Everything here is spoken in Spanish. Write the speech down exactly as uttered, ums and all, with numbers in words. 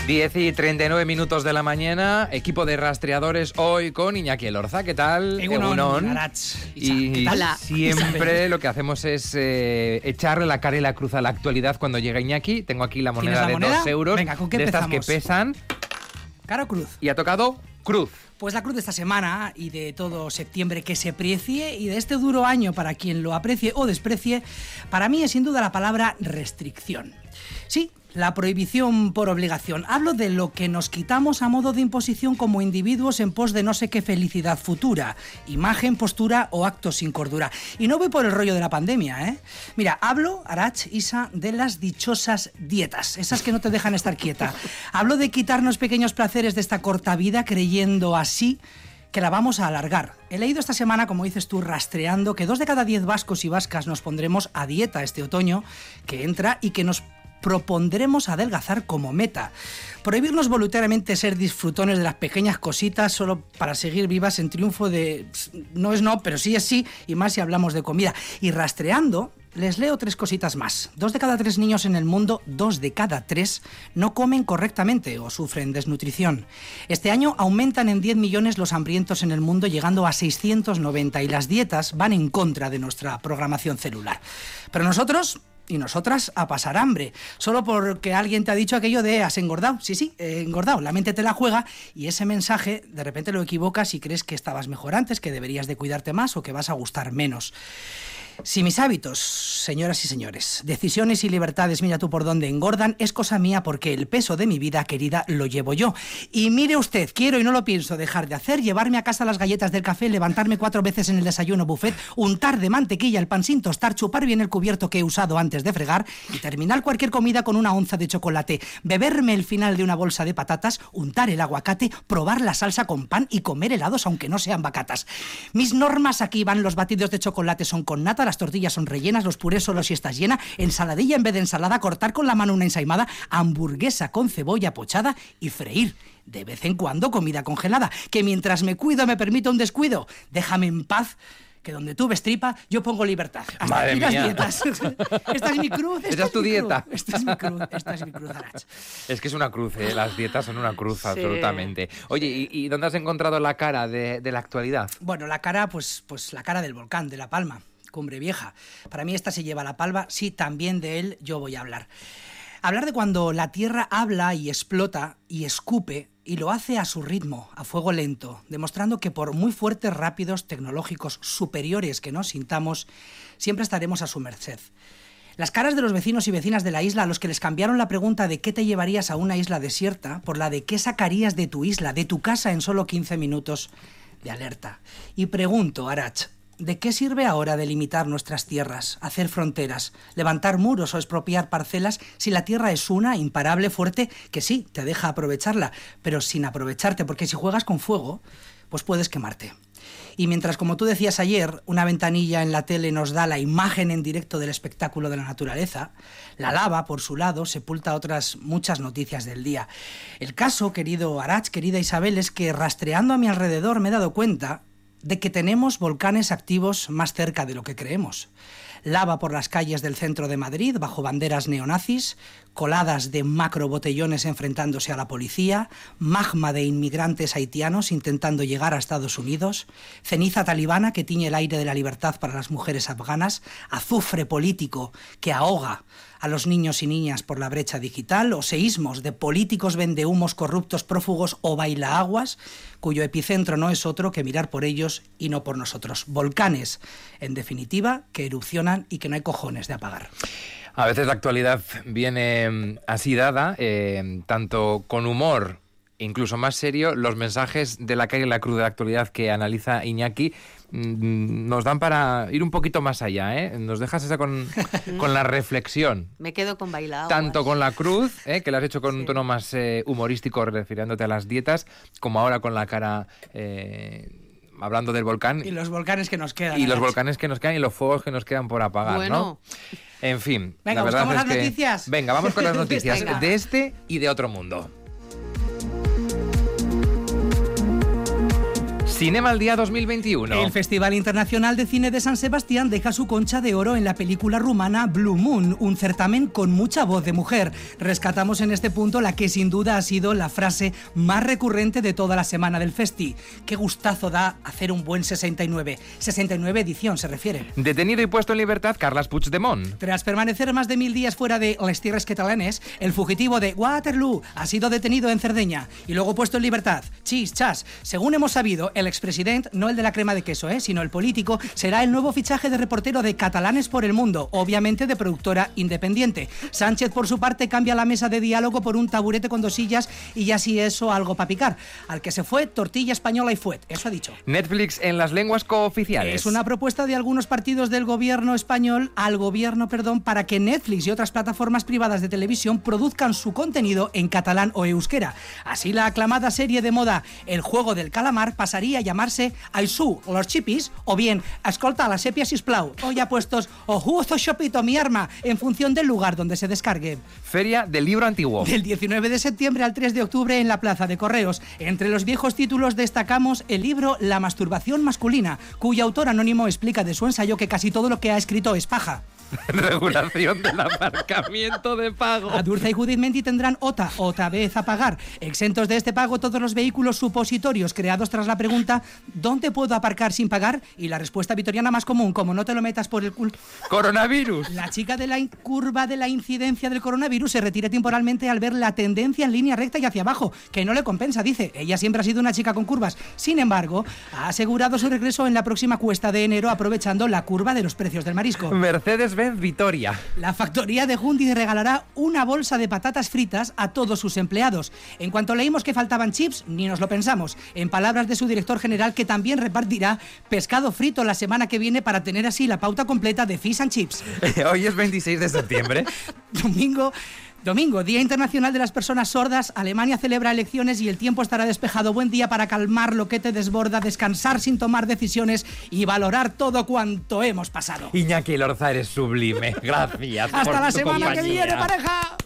diez y treinta y nueve minutos de la mañana, equipo de rastreadores hoy con Iñaki Elorza. ¿Qué tal? Egunon, Arach. Y Hola. siempre lo que hacemos es eh, echarle la cara y la cruz a la actualidad cuando llega Iñaki. Tengo aquí la moneda la de moneda? dos euros. Venga, ¿con qué de estas empezamos? que pesan. ¿Cara o cruz? Y ha tocado cruz. Pues la cruz de esta semana y de todo septiembre que se precie y de este duro año para quien lo aprecie o desprecie, para mí es sin duda la palabra restricción. Sí, la prohibición por obligación. Hablo de lo que nos quitamos a modo de imposición como individuos en pos de no sé qué felicidad futura, imagen, postura o actos sin cordura. Y no voy por el rollo de la pandemia, ¿eh? Mira, hablo, Arach, Isa, de las dichosas dietas, esas que no te dejan estar quieta. Hablo de quitarnos pequeños placeres de esta corta vida creyendo así que la vamos a alargar. He leído esta semana, como dices tú, rastreando, que dos de cada diez vascos y vascas nos pondremos a dieta este otoño que entra y que nos propondremos adelgazar como meta. Prohibirnos voluntariamente ser disfrutones de las pequeñas cositas solo para seguir vivas en triunfo de no es no, pero sí es sí, y más si hablamos de comida. Y rastreando, les leo tres cositas más. Dos de cada tres niños en el mundo, dos de cada tres, no comen correctamente o sufren desnutrición. Este año aumentan en diez millones los hambrientos en el mundo, llegando a seiscientos noventa, y las dietas van en contra de nuestra programación celular. Pero nosotros y nosotras a pasar hambre, solo porque alguien te ha dicho aquello de has engordado. Sí, sí, he engordado, la mente te la juega y ese mensaje de repente lo equivocas y crees que estabas mejor antes, que deberías de cuidarte más o que vas a gustar menos. Si mis hábitos, señoras y señores, decisiones y libertades, mira tú por dónde engordan, es cosa mía porque el peso de mi vida, querida, lo llevo yo. Y mire usted, quiero y no lo pienso dejar de hacer, llevarme a casa las galletas del café, levantarme cuatro veces en el desayuno buffet, untar de mantequilla el pan sin tostar, chupar bien el cubierto que he usado antes de fregar y terminar cualquier comida con una onza de chocolate, beberme el final de una bolsa de patatas, untar el aguacate, probar la salsa con pan y comer helados aunque no sean bacatas. Mis normas aquí van: los batidos de chocolate son con nata, las tortillas son rellenas, los purés solo si estás llena, ensaladilla en vez de ensalada, cortar con la mano una ensaimada, hamburguesa con cebolla pochada y freír de vez en cuando comida congelada. Que mientras me cuido me permito un descuido. Déjame en paz, que donde tú ves tripa, yo pongo libertad. Hasta Madre aquí las mía. dietas. Esta es mi cruz. Esta, Esta es tu mi dieta. Cruz. Esta es mi cruz. Esta es mi cruz, Arach. Es que es una cruz, ¿eh? Las dietas son una cruz, sí, absolutamente. Oye, ¿y, y dónde has encontrado la cara de, de la actualidad? Bueno, la cara, pues, pues la cara del volcán, de La Palma. Cumbre Vieja. Para mí esta se lleva la palma, sí, también de él yo voy a hablar. Hablar de cuando la Tierra habla y explota y escupe y lo hace a su ritmo, a fuego lento, demostrando que por muy fuertes, rápidos, tecnológicos, superiores que nos sintamos, siempre estaremos a su merced. Las caras de los vecinos y vecinas de la isla a los que les cambiaron la pregunta de qué te llevarías a una isla desierta por la de qué sacarías de tu isla, de tu casa en solo quince minutos de alerta. Y pregunto, Arach, ¿de qué sirve ahora delimitar nuestras tierras, hacer fronteras, levantar muros o expropiar parcelas si la tierra es una, imparable, fuerte, que sí, te deja aprovecharla, pero sin aprovecharte, porque si juegas con fuego, pues puedes quemarte? Y mientras, como tú decías ayer, una ventanilla en la tele nos da la imagen en directo del espectáculo de la naturaleza, la lava, por su lado, sepulta otras muchas noticias del día. El caso, querido Arach, querida Isabel, es que rastreando a mi alrededor me he dado cuenta de que tenemos volcanes activos más cerca de lo que creemos. Lava por las calles del centro de Madrid bajo banderas neonazis, coladas de macrobotellones enfrentándose a la policía, magma de inmigrantes haitianos intentando llegar a Estados Unidos, ceniza talibana que tiñe el aire de la libertad para las mujeres afganas, azufre político que ahoga a los niños y niñas por la brecha digital, o seísmos de políticos vendehumos corruptos, prófugos o bailaaguas, cuyo epicentro no es otro que mirar por ellos y no por nosotros. Volcanes, en definitiva, que erupcionan y que no hay cojones de apagar. A veces la actualidad viene así dada, eh, tanto con humor, incluso más serio. Los mensajes de la calle y la cruz de la actualidad que analiza Iñaki mmm, nos dan para ir un poquito más allá, ¿eh? Nos dejas esa con, con la reflexión. Me quedo con bailadas. Tanto con la cruz, ¿eh? Que la has hecho con sí. un tono más eh, humorístico refiriéndote a las dietas, como ahora con la cara Eh, hablando del volcán. Y los volcanes que nos quedan. Y los volcanes que nos quedan y los fuegos que nos quedan por apagar, bueno. ¿no? En fin. Venga, la verdad buscamos es las que... noticias. Venga, vamos con las noticias Venga. de este y de otro mundo. Cinema al Día dos mil veintiuno. El Festival Internacional de Cine de San Sebastián deja su concha de oro en la película rumana Blue Moon, un certamen con mucha voz de mujer. Rescatamos en este punto la que sin duda ha sido la frase más recurrente de toda la semana del festi. Qué gustazo da hacer un buen sesenta y nueve. sesenta y nueve edición se refiere. Detenido y puesto en libertad Carles Puigdemont. Tras permanecer más de mil días fuera de les tierras catalanes, el fugitivo de Waterloo ha sido detenido en Cerdeña y luego puesto en libertad. Chis, chas. Según hemos sabido, el expresidente, no el de la crema de queso, ¿eh? sino el político, será el nuevo fichaje de reportero de Catalanes por el Mundo, obviamente de productora independiente. Sánchez, por su parte, cambia la mesa de diálogo por un taburete con dos sillas y ya sí eso algo para picar. Al que se fue, tortilla española y fuet. Eso ha dicho. Netflix en las lenguas cooficiales. Es una propuesta de algunos partidos del gobierno español al gobierno, perdón, para que Netflix y otras plataformas privadas de televisión produzcan su contenido en catalán o euskera. Así la aclamada serie de moda El juego del calamar pasaría a llamarse Aisú, los chipis, o bien Escolta la sepia sisplau, o ya puestos o Juzo Shopito mi arma, en función del lugar donde se descargue. Feria del Libro Antiguo. Del diecinueve de septiembre al tres de octubre en la Plaza de Correos. Entre los viejos títulos destacamos el libro La masturbación masculina, cuyo autor anónimo explica de su ensayo que casi todo lo que ha escrito es paja. Regulación del aparcamiento de pago. Adurza y Judith Menti tendrán otra, otra vez a pagar. Exentos de este pago todos los vehículos supositorios creados tras la pregunta ¿dónde puedo aparcar sin pagar? Y la respuesta vitoriana más común, como no te lo metas por el culo. Coronavirus. La chica de la curva de la incidencia del coronavirus se retira temporalmente al ver la tendencia en línea recta y hacia abajo, que no le compensa, dice. Ella siempre ha sido una chica con curvas. Sin embargo, ha asegurado su regreso en la próxima cuesta de enero aprovechando la curva de los precios del marisco. Mercedes-Benz Vitoria. La factoría de Hundi regalará una bolsa de patatas fritas a todos sus empleados. En cuanto leímos que faltaban chips, ni nos lo pensamos. En palabras de su director general, que también repartirá pescado frito la semana que viene para tener así la pauta completa de fish and chips. Hoy es veintiséis de septiembre. Domingo... Domingo, Día Internacional de las Personas Sordas. Alemania celebra elecciones y el tiempo estará despejado. Buen día para calmar lo que te desborda, descansar sin tomar decisiones y valorar todo cuanto hemos pasado. Iñaki Lorza, eres sublime. Gracias. Hasta por la tu semana compañía. que viene, pareja.